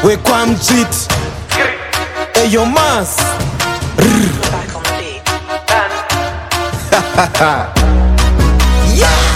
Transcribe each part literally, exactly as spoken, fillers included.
wekwamjit eyo mas yeah.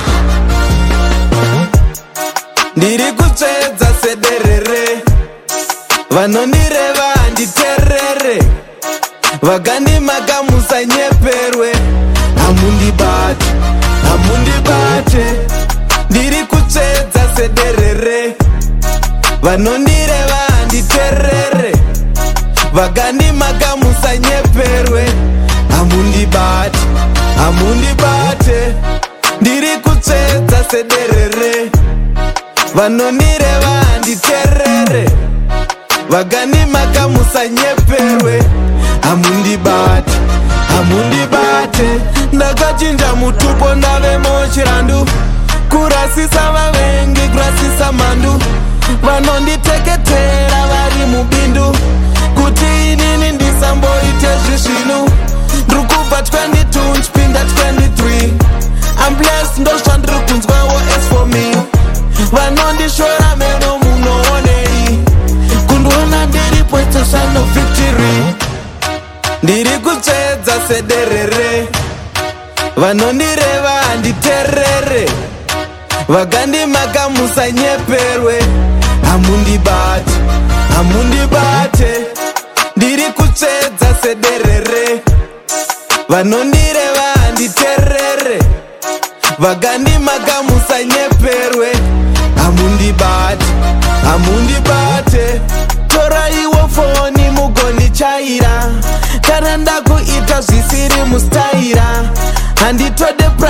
Ndiri kutsvedza sederere vanondireva handiterere vakandimaka musanyeperwe hamundibate hamundibate ndiri kutsvedza sederere vanondireva handiterere vakandimaka musanyeperwe hamundibate hamundibate ndiri kutsvedza sederere vanondireva handiterere vakandimaka musanyeperwe hamundibate hamundibate ndakachinja mutupo ndave mochirandu kurasisa vavengi kurasisa mandu vanonditeketera vari mubindu kuti inini ndisamboite zvisvinu ndiri kubva twenty-two nchipinda twenty-three I'm blessed ndozvandiri kunzwawo as for me vanondishora meno munoonei kundiona ndiripo it's a sign of victory ndiri kutsvedza sederere vanondireva handiterere vakandimaka musanyeperwe hamundibate hamundibate ndiri kutsvedza sederere vanondireva handiterere vakandimaka musanyeperwe hamundibate hamundibate toraiwo foni mugondichaira kana ndakuita zvisiri mustaira handitode